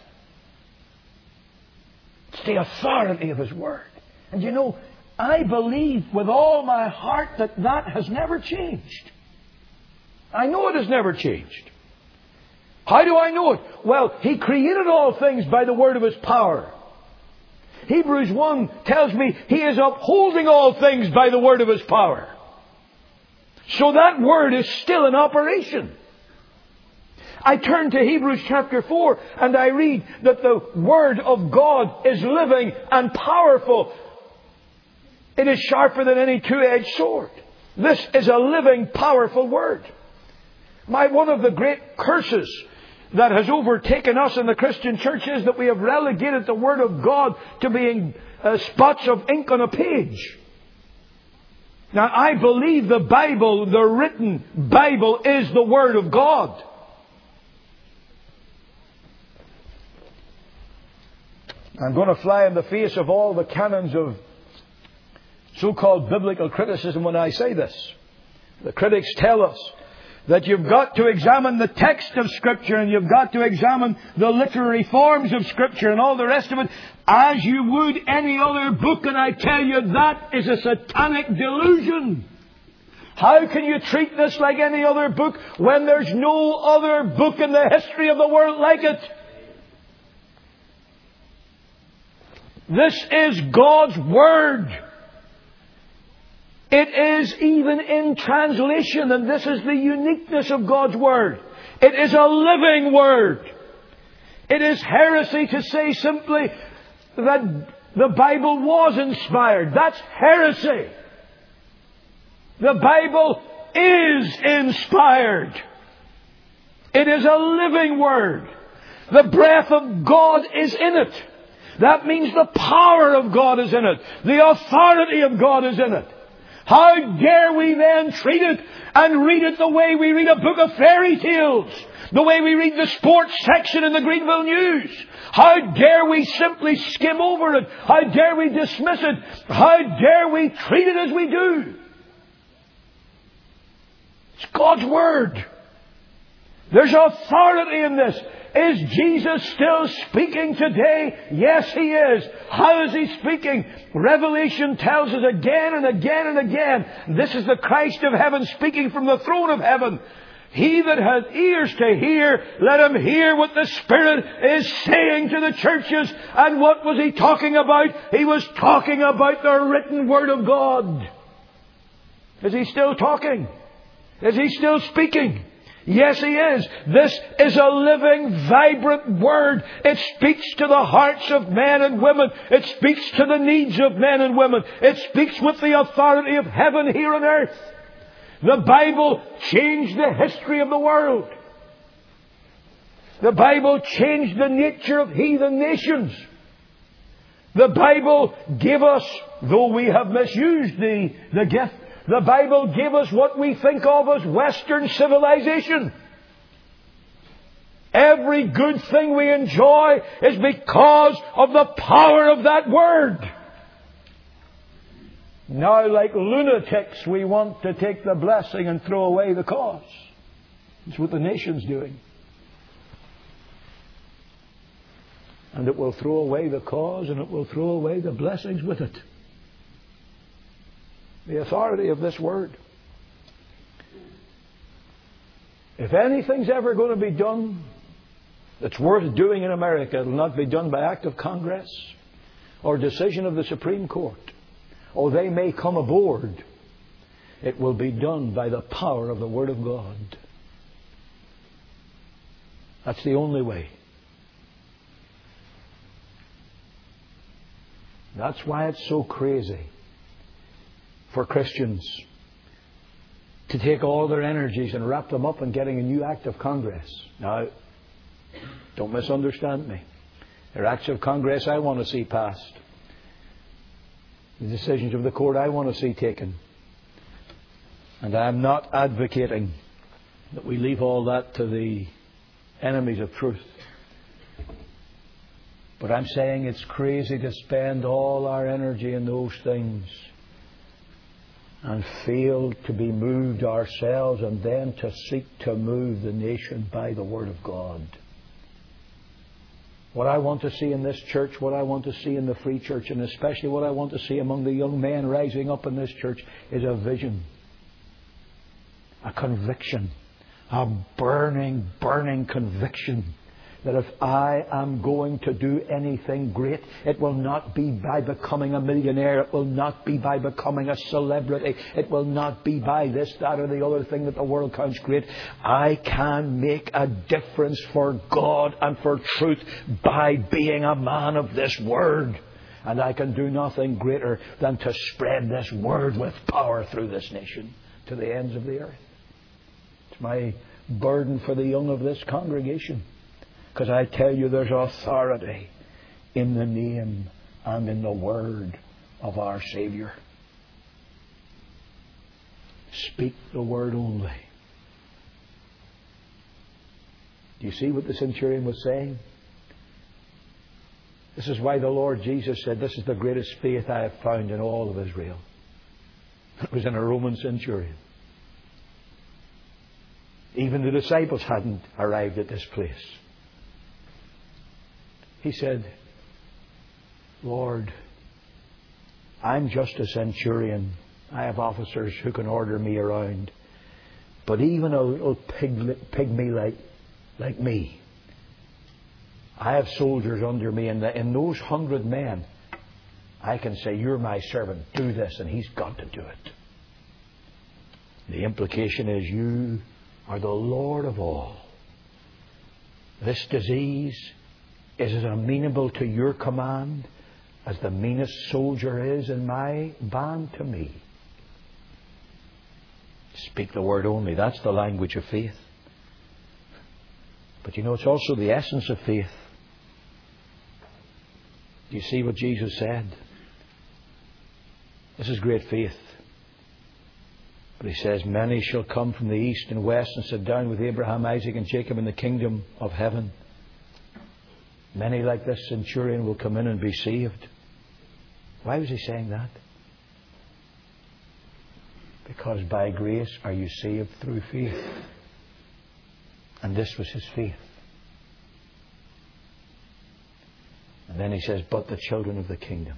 It's the authority of His word. And you know, I believe with all my heart that has never changed. I know it has never changed. How do I know it? Well, He created all things by the word of His power. Hebrews 1 tells me He is upholding all things by the word of His power. So that word is still in operation. I turn to Hebrews chapter 4 and I read that the word of God is living and powerful. It is sharper than any two-edged sword. This is a living, powerful word. One of the great curses that has overtaken us in the Christian church is that we have relegated the Word of God to being spots of ink on a page. Now, I believe the Bible, the written Bible, is the Word of God. I'm going to fly in the face of all the canons of so-called biblical criticism when I say this. The critics tell us that you've got to examine the text of Scripture, and you've got to examine the literary forms of Scripture and all the rest of it as you would any other book. And I tell you, that is a satanic delusion. How can you treat this like any other book when there's no other book in the history of the world like it? This is God's Word. It is even in translation, and this is the uniqueness of God's Word. It is a living Word. It is heresy to say simply that the Bible was inspired. That's heresy. The Bible is inspired. It is a living Word. The breath of God is in it. That means the power of God is in it. The authority of God is in it. How dare we then treat it and read it the way we read a book of fairy tales? The way we read the sports section in the Greenville News? How dare we simply skim over it? How dare we dismiss it? How dare we treat it as we do? It's God's Word. There's authority in this. Is Jesus still speaking today? Yes, He is. How is He speaking? Revelation tells us again and again and again. This is the Christ of heaven speaking from the throne of heaven. He that hath ears to hear, let him hear what the Spirit is saying to the churches. And what was He talking about? He was talking about the written Word of God. Is He still talking? Is He still speaking? Yes, He is. This is a living, vibrant Word. It speaks to the hearts of men and women. It speaks to the needs of men and women. It speaks with the authority of heaven here on earth. The Bible changed the history of the world. The Bible changed the nature of heathen nations. The Bible gave us, though we have misused the gift, the Bible gave us what we think of as Western civilization. Every good thing we enjoy is because of the power of that Word. Now, like lunatics, we want to take the blessing and throw away the cause. That's what the nation's doing. And it will throw away the cause, and it will throw away the blessings with it. The authority of this Word. If anything's ever going to be done that's worth doing in America, it will not be done by act of Congress or decision of the Supreme Court. Or they may come aboard. It will be done by the power of the Word of God. That's the only way. That's why it's so crazy for Christians to take all their energies and wrap them up in getting a new act of Congress. Now, don't misunderstand me. There are acts of Congress I want to see passed. The decisions of the court I want to see taken. And I'm not advocating that we leave all that to the enemies of truth. But I'm saying it's crazy to spend all our energy in those things and fail to be moved ourselves, and then to seek to move the nation by the Word of God. What I want to see in this church, what I want to see in the Free Church, and especially what I want to see among the young men rising up in this church, is a vision, a conviction, a burning, burning conviction that if I am going to do anything great, it will not be by becoming a millionaire. It will not be by becoming a celebrity. It will not be by this, that, or the other thing that the world counts great. I can make a difference for God and for truth by being a man of this Word. And I can do nothing greater than to spread this Word with power through this nation to the ends of the earth. It's my burden for the young of this congregation. Because I tell you, there's authority in the name and in the Word of our Saviour. Speak the Word only. Do you see what the centurion was saying? This is why the Lord Jesus said, this is the greatest faith I have found in all of Israel. It was in a Roman centurion. Even the disciples hadn't arrived at this place. He said, Lord, I'm just a centurion. I have officers who can order me around. But even a little pygmy like me, I have soldiers under me. And in those 100 men, I can say, you're my servant, do this. And he's got to do it. The implication is you are the Lord of all. This disease is as amenable to your command as the meanest soldier is in my band to me. Speak the Word only. That's the language of faith. But you know, it's also the essence of faith. Do you see what Jesus said? This is great faith. But He says, many shall come from the east and west and sit down with Abraham, Isaac and Jacob in the kingdom of heaven. Many like this centurion will come in and be saved. Why was He saying that? Because by grace are you saved through faith. And this was his faith. And then He says, but the children of the kingdom.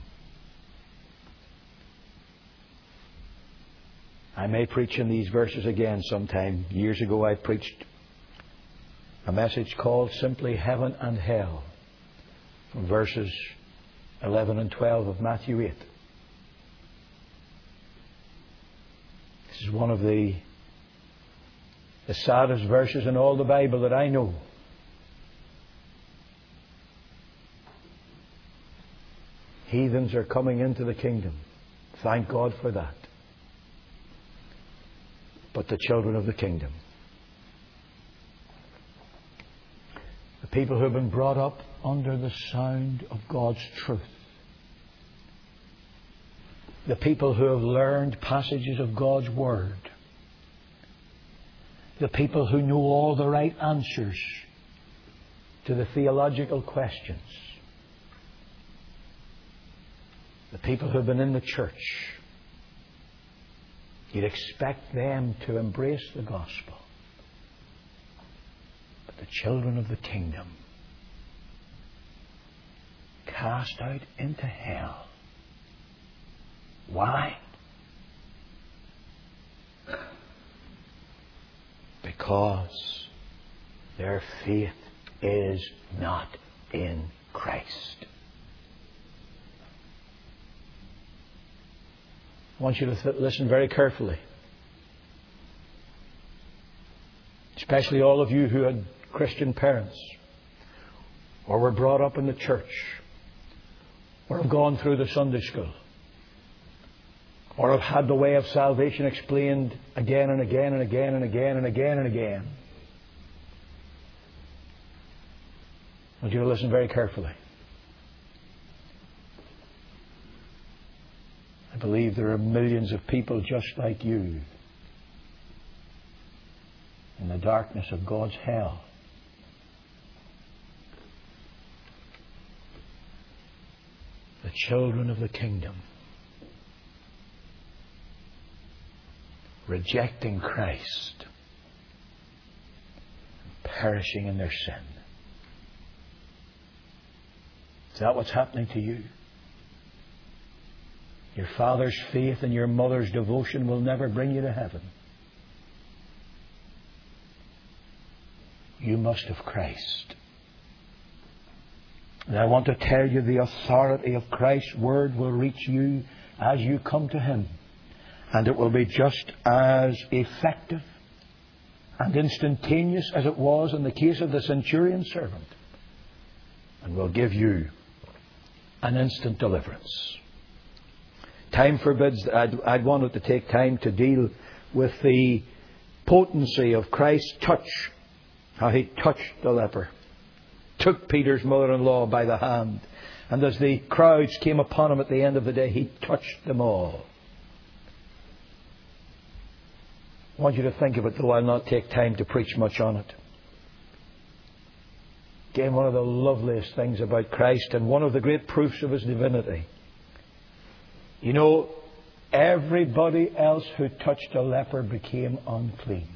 I may preach in these verses again sometime. Years ago I preached a message called simply Heaven and Hell, from verses 11 and 12 of Matthew 8. This is one of the saddest verses in all the Bible that I know. Heathens are coming into the kingdom. Thank God for that. But the children of the kingdom, the people who have been brought up under the sound of God's truth, the people who have learned passages of God's Word, the people who know all the right answers to the theological questions, the people who have been in the church, you'd expect them to embrace the gospel. But the children of the kingdom, cast out into hell. Why? Because their faith is not in Christ. I want you to listen very carefully. Especially all of you who had Christian parents, or were brought up in the church, or have gone through the Sunday school, or have had the way of salvation explained again and again and again and again and again and again. I want you to listen very carefully. I believe there are millions of people just like you in the darkness of God's hell. The children of the kingdom, rejecting Christ, perishing in their sin. Is that what's happening to you? Your father's faith and your mother's devotion will never bring you to heaven. You must have Christ. And I want to tell you, the authority of Christ's Word will reach you as you come to Him. And it will be just as effective and instantaneous as it was in the case of the centurion's servant. And will give you an instant deliverance. Time forbids. I'd wanted to take time to deal with the potency of Christ's touch. How He touched the leper. Took Peter's mother-in-law by the hand. And as the crowds came upon Him at the end of the day, He touched them all. I want you to think of it, though I'll not take time to preach much on it. Again, one of the loveliest things about Christ, and one of the great proofs of His divinity. You know, everybody else who touched a leper became unclean.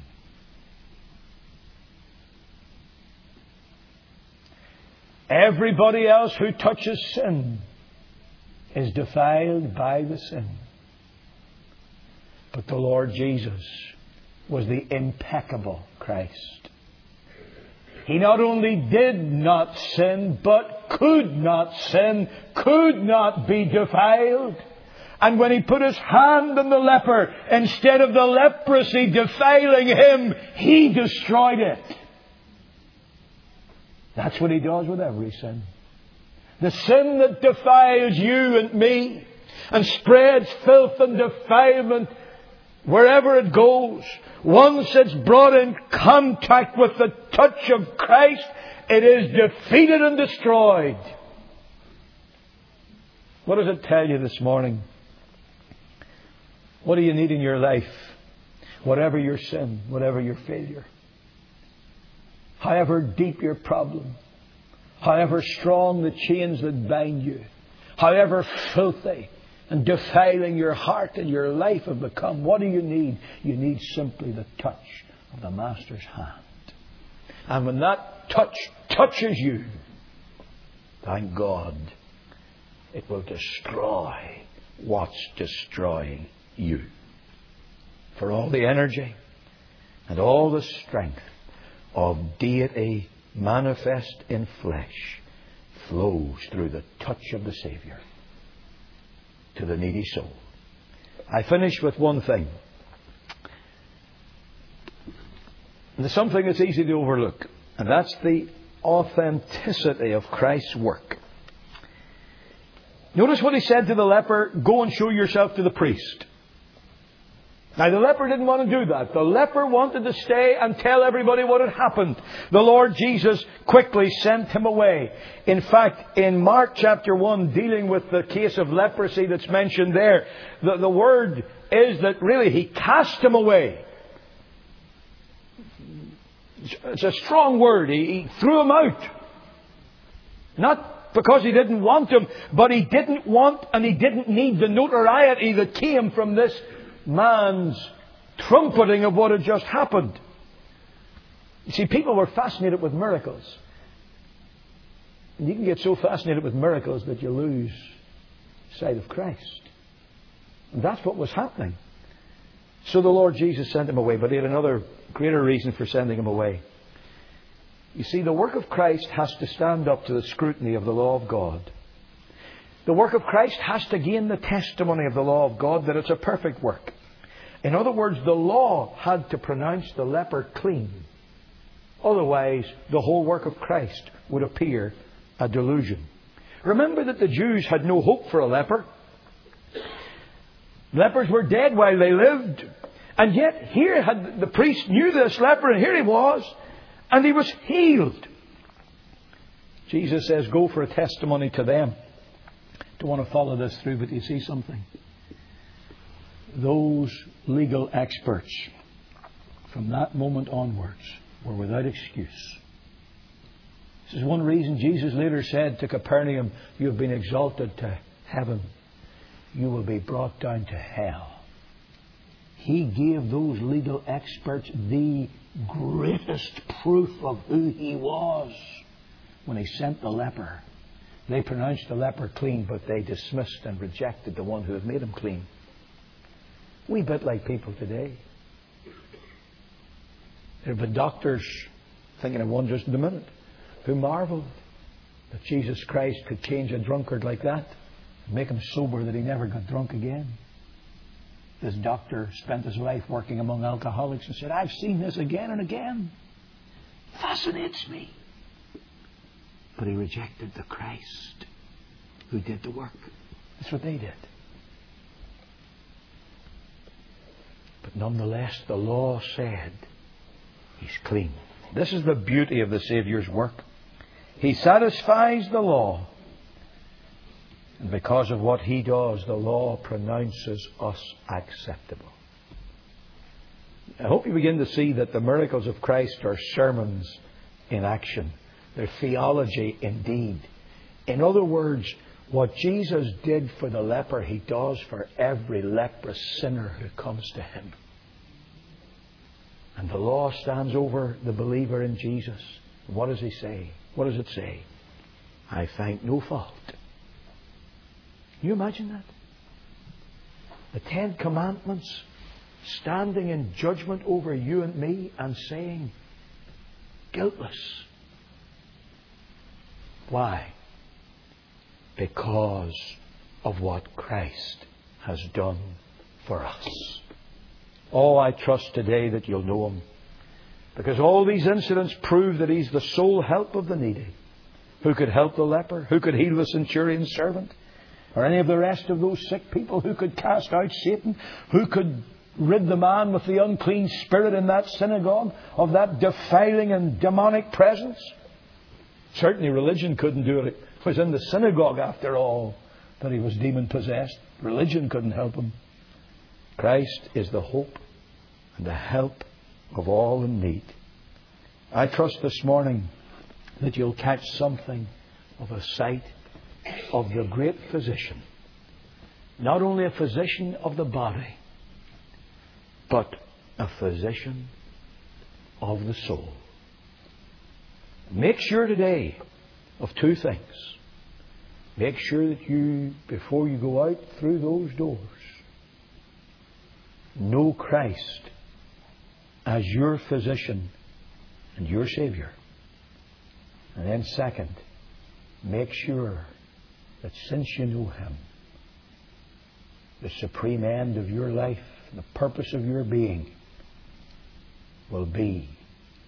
Everybody else who touches sin is defiled by the sin. But the Lord Jesus was the impeccable Christ. He not only did not sin, but could not sin, could not be defiled. And when He put His hand on the leper, instead of the leprosy defiling him, He destroyed it. That's what He does with every sin. The sin that defiles you and me and spreads filth and defilement wherever it goes, once it's brought in contact with the touch of Christ, it is defeated and destroyed. What does it tell you this morning? What do you need in your life? Whatever your sin, whatever your failure, however deep your problem, however strong the chains that bind you, however filthy and defiling your heart and your life have become, what do you need? You need simply the touch of the Master's hand. And when that touch touches you, thank God, it will destroy what's destroying you. For all the energy and all the strength of deity manifest in flesh flows through the touch of the Saviour to the needy soul. I finish with one thing. And there's something that's easy to overlook, and that's the authenticity of Christ's work. Notice what he said to the leper, go and show yourself to the priest. Now, the leper didn't want to do that. The leper wanted to stay and tell everybody what had happened. The Lord Jesus quickly sent him away. In fact, in Mark chapter 1, dealing with the case of leprosy that's mentioned there, the word is that really he cast him away. It's a strong word. He threw him out. Not because he didn't want him, but he didn't want and he didn't need the notoriety that came from this man's trumpeting of what had just happened. You see, people were fascinated with miracles. And you can get so fascinated with miracles that you lose sight of Christ. And that's what was happening. So the Lord Jesus sent him away, but he had another greater reason for sending him away. You see, the work of Christ has to stand up to the scrutiny of the law of God. The work of Christ has to gain the testimony of the law of God that it's a perfect work. In other words, the law had to pronounce the leper clean. Otherwise, the whole work of Christ would appear a delusion. Remember that the Jews had no hope for a leper. Lepers were dead while they lived. And yet, here the priest knew this leper, and here he was, and he was healed. Jesus says, go for a testimony to them. Don't want to follow this through, but you see something. Those legal experts, from that moment onwards, were without excuse. This is one reason Jesus later said to Capernaum, you have been exalted to heaven. You will be brought down to hell. He gave those legal experts the greatest proof of who he was when he sent the leper. They pronounced the leper clean, but they dismissed and rejected the one who had made him clean. We bit like people today. There have been doctors, thinking of one just in a minute, who marvelled that Jesus Christ could change a drunkard like that and make him sober that he never got drunk again. This doctor spent his life working among alcoholics and said, I've seen this again and again. Fascinates me. But he rejected the Christ who did the work. That's what they did. But nonetheless, the law said he's clean. This is the beauty of the Saviour's work. He satisfies the law. And because of what he does, the law pronounces us acceptable. I hope you begin to see that the miracles of Christ are sermons in action. They're theology indeed. In other words, what Jesus did for the leper, he does for every leprous sinner who comes to him. And the law stands over the believer in Jesus. What does he say? What does it say? I find no fault. Can you imagine that? The 10 Commandments standing in judgment over you and me and saying, guiltless. Why? Because of what Christ has done for us. Oh, I trust today that you'll know Him. Because all these incidents prove that He's the sole help of the needy. Who could help the leper? Who could heal the centurion's servant? Or any of the rest of those sick people? Who could cast out Satan? Who could rid the man with the unclean spirit in that synagogue of that defiling and demonic presence? Certainly religion couldn't do it. It was in the synagogue, after all, that he was demon-possessed. Religion couldn't help him. Christ is the hope and the help of all in need. I trust this morning that you'll catch something of a sight of the great physician. Not only a physician of the body, but a physician of the soul. Make sure today of 2 things. Make sure that you, before you go out through those doors, know Christ as your physician and your Saviour. And then second, make sure that since you know Him, the supreme end of your life, the purpose of your being, will be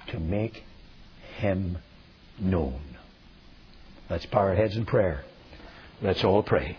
to make Him known. Let's bow our heads in prayer. Let's all pray.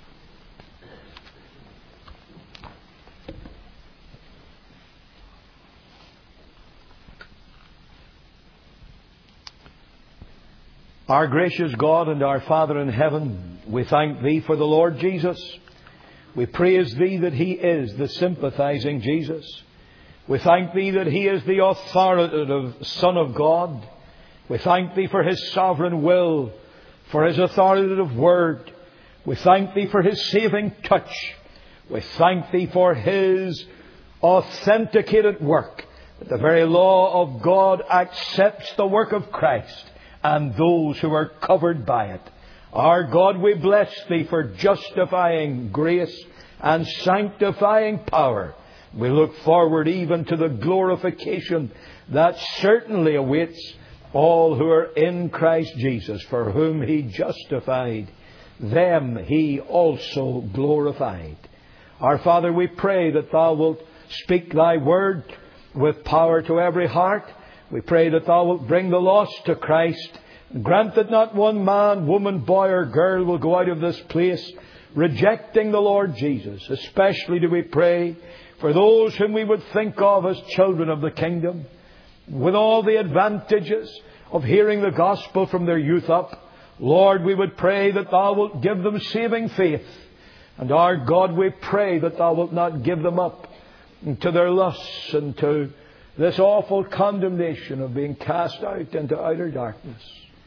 Our gracious God and our Father in heaven, we thank Thee for the Lord Jesus. We praise Thee that He is the sympathizing Jesus. We thank Thee that He is the authoritative Son of God. We thank Thee for His sovereign will, for His authoritative word. We thank Thee for His saving touch. We thank Thee for His authenticated work. That the very law of God accepts the work of Christ and those who are covered by it. Our God, we bless Thee for justifying grace and sanctifying power. We look forward even to the glorification that certainly awaits all who are in Christ Jesus, for whom He justified, them He also glorified. Our Father, we pray that Thou wilt speak Thy word with power to every heart. We pray that Thou wilt bring the lost to Christ. Grant that not one man, woman, boy or girl will go out of this place rejecting the Lord Jesus. Especially do we pray for those whom we would think of as children of the kingdom, with all the advantages of hearing the gospel from their youth up. Lord, we would pray that Thou wilt give them saving faith. And our God, we pray that Thou wilt not give them up to their lusts and to this awful condemnation of being cast out into outer darkness.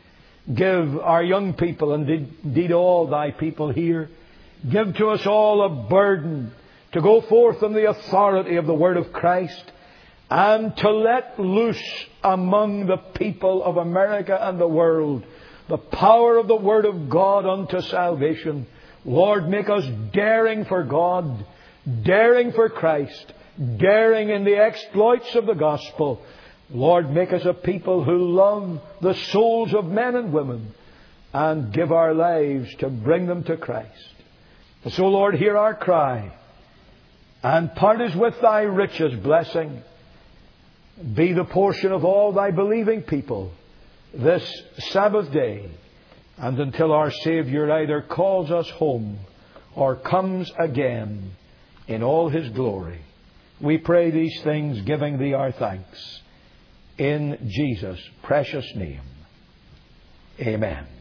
Give our young people, and indeed all Thy people here, give to us all a burden to go forth in the authority of the Word of Christ and to let loose among the people of America and the world the power of the Word of God unto salvation. Lord, make us daring for God, daring for Christ, daring in the exploits of the gospel. Lord, make us a people who love the souls of men and women and give our lives to bring them to Christ. So, Lord, hear our cry and part us with Thy richest blessing. Be the portion of all Thy believing people this Sabbath day, and until our Saviour either calls us home or comes again in all His glory. We pray these things, giving Thee our thanks. In Jesus' precious name. Amen.